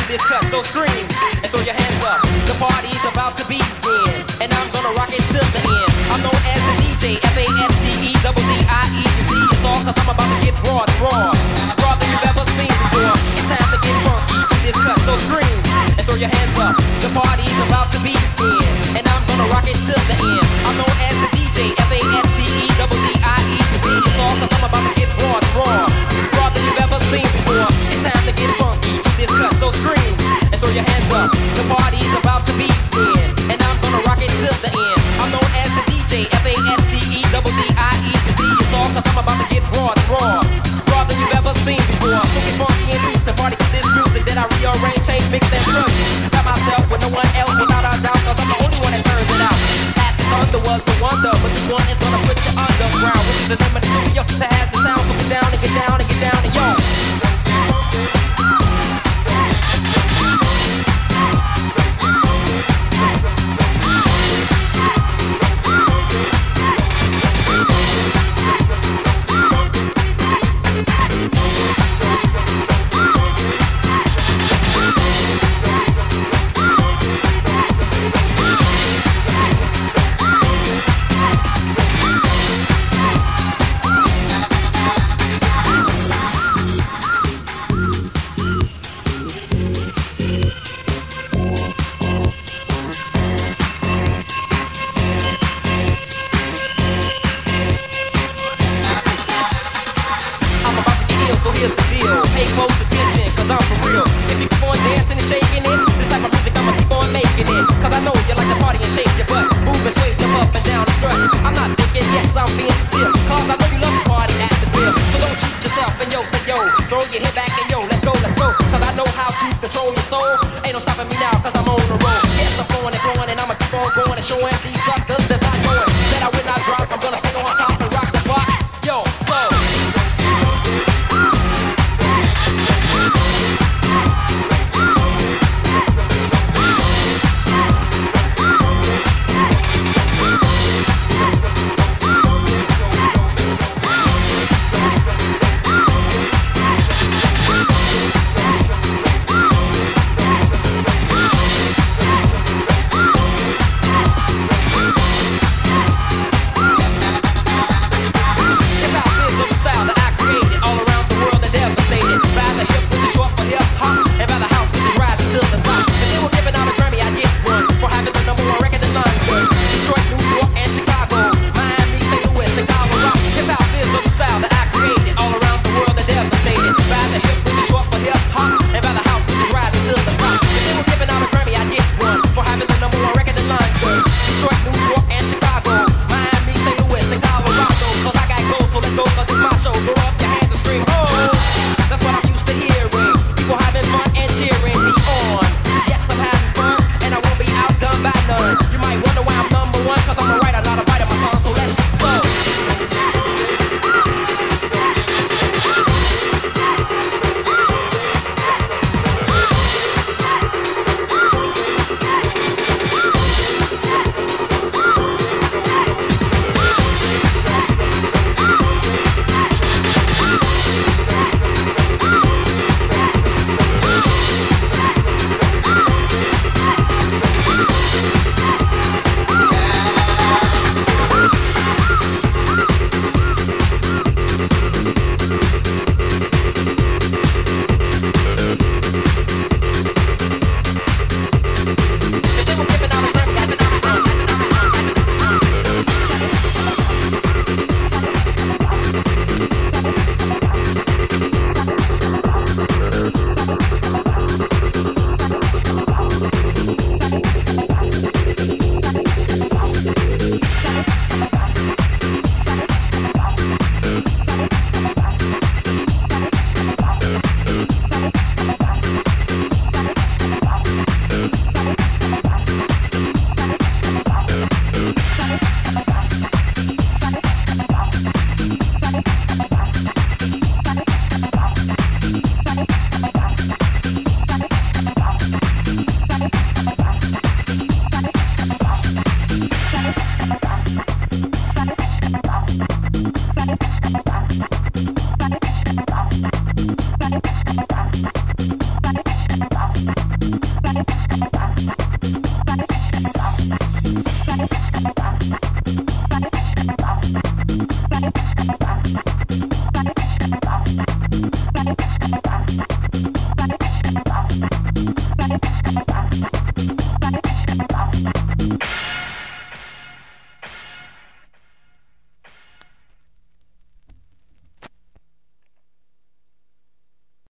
this cut, so scream and throw your hands up. The party's about to begin, and I'm gonna rock it till the end. I'm known as the DJ, F-A-S-T-E-D-D-I-E. You see, it's all cause I'm about to get raw, raw than you've ever seen before. It's time to get funky to this cut, so scream and throw your hands up. The party's about to begin, and I'm gonna rock it till the end. I'm known as the DJ, F-A-S-T-E-D-D-I-E. You see, it's all cause I'm about to get raw than you've ever seen before. It's time to get funky to this cut, so scream and throw your hands up. The party's about to begin, and I'm gonna rock it till the end. I'm known as the DJ, F-A-S-T-E-D-D-I-E. You see, it's all cause I'm about to get raw than you've ever seen before. So get funky and loose and party to this music that I rearrange, change, mix and plug. Got myself with no one else without a doubt, cause I'm the only one that turns it out. Past thunder was the wonder, but this one is gonna put you underground, which is the name of the studio that has the sound. So get down and get down and get down and yo. Here's the deal, pay close attention, cause I'm for real. If you keep on dancing and shaking it, this type of music I'ma keep on making it. Cause I know you like to party and shake your butt, move and sway them up and down and strut. I'm not thinking, yes, I'm being sincere, cause I know you love this party atmosphere. So don't cheat yourself and yo, say yo, throw your head back and yo, let's go. Cause I know how to control your soul, ain't no stopping me now cause I'm on the road. Yes, I'm flowing and I'ma keep on going and showing these suckers that's not going, that I will not drop, I'm gonna stay on top.